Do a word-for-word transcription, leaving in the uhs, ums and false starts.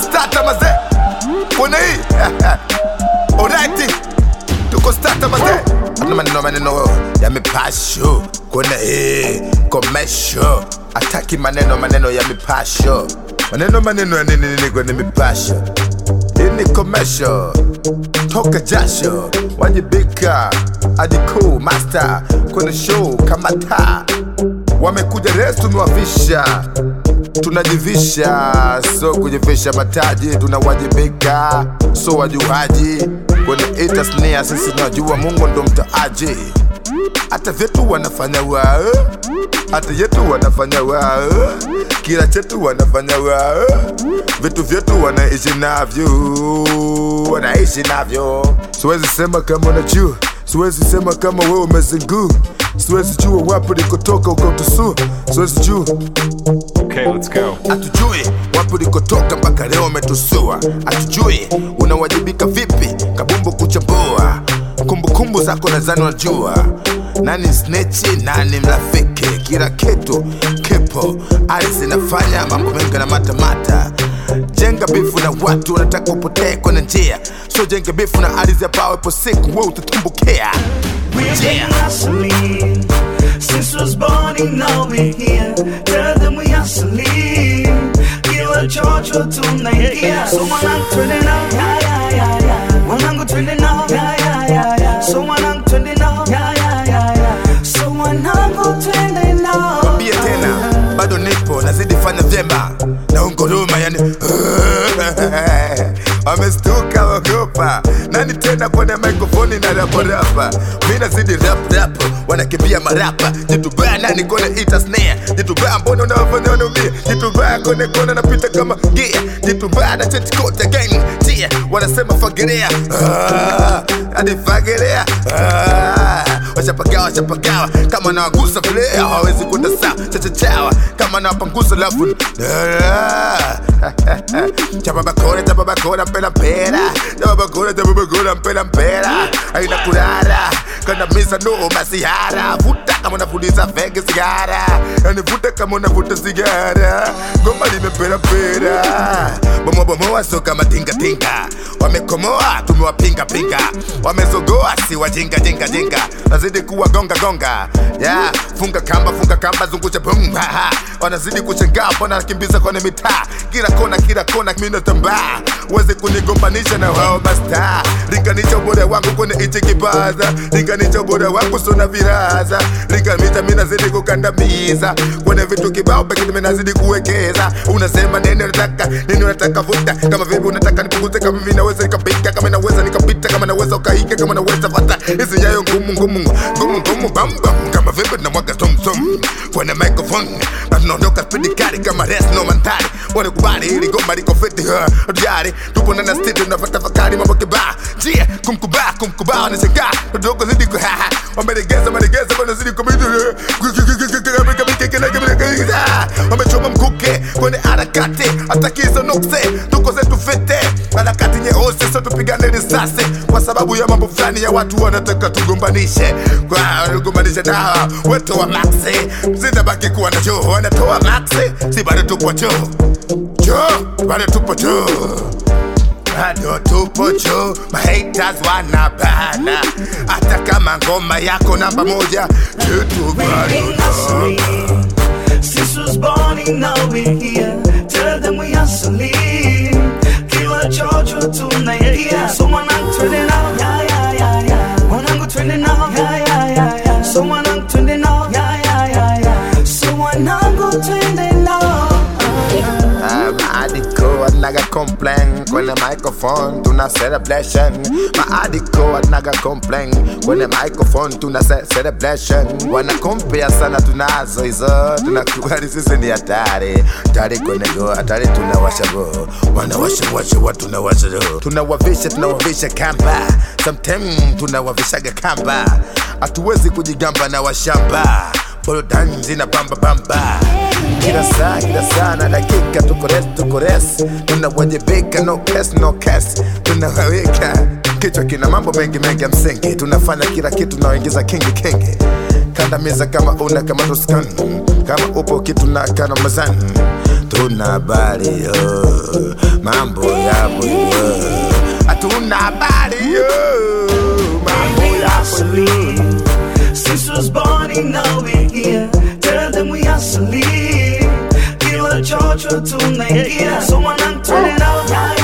starter maze. Kone hii alright, tuko starter maze. Atuna maneno maneno ya mipasho. Kone hii commercial. Ataki maneno maneno ya mipasho. Maneno maneno ya nini nini kwenye mipasho. Ini commercial. Toka jasho. Wajibika hadi cool master. Kwenye show kama taa. Wamekuja restu tumewavisha. Tunajivisha, so kujivisha mataji. Tunawajibika, so wajuhaji. Kwenye ita snia sisi tunajua Mungu ndo mtaaji. Hata vyetu wanafanya wao, hata yetu wanafanya wao, kila chetu wanafanya wao, vitu vyetu wanaishi navyo, wanaishi navyo. Siwezi sema kama unajua, siwezi sema kama wewe umezingu, siwezi jua wapi nikotoka ukotusu, siwezi jua. Okay, let's go. Atujui wapi nikotoka mpaka leo umetusua. Atujui unawajibika vipi kabumbu kuchambua. Kumbukumbu zako nadhani unajua. Nani snitchi, nani mrafiki. Kila kitu kipo, ardhi inafanya mambo mengi na matamata. Jenga bifu na watu wanataka upotee kwenye njia. So jenga bifu na ardhi ambao ipo siku wewe utatumbukia. We've been hustling since was born, and now we're here. Tell them we hustling. Kila chocho tunaingia. So wanangu twende nao, yeah yeah yeah yeah. Wanangu twende nao, yeah yeah yeah yeah. So wanangu twende nao, yeah yeah yeah yeah. So wanangu twende nao. Wambie tena, bado nipo nazidi fanya vyema. Na unguruma yani wamestuka wagopa. Nani tena kwenye microphone na rapa rapa. Mina zidi rap rap, wanakimbia marapa. Jitubaya nani kwenye ita snare. Jitubaya mbona unawafanya unaumia. Jitubaya kwenye kona napita kama gear. Jitubaya na cheti kote gang tia. Wanasema fagirea hadi fagirea. Wachapagawa wachapagawa. Kama na wagusa player hawezi kwenda saa chachachawa. Kama na wapangusa lafu Chababakora, chababakora, mpela mpela. Chababakora, chababakora, mpela mpela. Aina kurara, kana misa no masihara. Vuta kama unavuliza venge sigara. Yani vuta kama unavuta sigara. Goma limepela pela. Bomo bomo so kama tinga tinga. Wamekomoa, tumewapinga pinga. Wamezogoa, si wajinga jinga jinga. Nazidi kuwa gonga gonga. Yeah, funga kamba, funga kamba, zungusha boom. Wanazidi kuchenga, bona nakimbiza kwenye mitaa. Kila kona, kila kona, mina tambaa. Weze kunigombanisha na wao basta. Linganisha ubora wangu kwenye ichi kibaza. Linganisha ubora wangu sona viraza. Linganisha mina zidi kukandamiza. Kwenye vitu kibao pekini mina zidi kuwekeza. Unasema nini unataka, nini unataka vuta. Kama vipi unataka nipunguze, kama mimi naweza nikapika. Kama naweza nikapita, kama naweza ukaika. Kama naweza fata, hizi nyayo ngumu ngumu. Ngumu ngumu bam bam. Kama vipi na mwaka tom tom. Kwenye microphone na tunaondoka speedy kari kama res no mantari. Wanakubali hili goma liko fiti Diari, tupo na nastiti unafatafakari mambo kibaa. Jie, kumkubaa, kumkubaa wanashangaa. Ndogo zidi kuhaha, wamelegeza, malegeza wanazidi kumidu. Wamechoma mkuke kwenye harakati. Atakizo nukse, tuko zetu fete. Harakati nyeusi, so tupigane risasi. Kwa sababu ya mambo fulani ya watu wanataka tugombanishe. Kwa tugombanishe na weto wa maxi. Zinabaki kuwa na joo, wanatoa maxi. Si bado tupo joo Joe, bado tupo Joe. Bado tupo Joe. My haters wanabana. Hata kama ngoma yako namba moja. Tutu bado hustling since was born, and now we're here. Tell them we hustling. Kila chocho tunaingia. So wanangu twende nao, yeah yeah yeah yeah. Wanangu twende nao, yeah yeah yeah yeah. So wanangu twende nao, yeah yeah yeah yeah. So wanangu twende nao. Maadiko anaga complain kwenye microphone tuna celebration. Maadiko anaga complain kwenye microphone tuna celebration. Wana compare sana tunazo hizo. Tunakubali sisi ni hatari. Hatari kwenye go, hatari tunawasha go. Wanawasha washa watu tunawasha go. Tunawavisha tunawavisha kamba. Sometimes tunawavishaga kamba. Hatuwezi kujigamba na washamba. Polo danzi na bamba bamba. Kila saa, kila saa na dakika. Tuko res, tuko res. Tunawajibika, no case, no case. Tunawaweka kichwa kina mambo mengi mengi ya msingi. Tunafanya kila kitu na waingiza kingi kingi. kandamiza kama una kama Toscan. Kama upo kitu na kana mazan. Tuna habari yo, mambo yapo yo. Atuna habari yo, mambo yapo yo. Since was born, you know we're here. Tell them we hustling. Kill a church or two, so when I'm turning out right.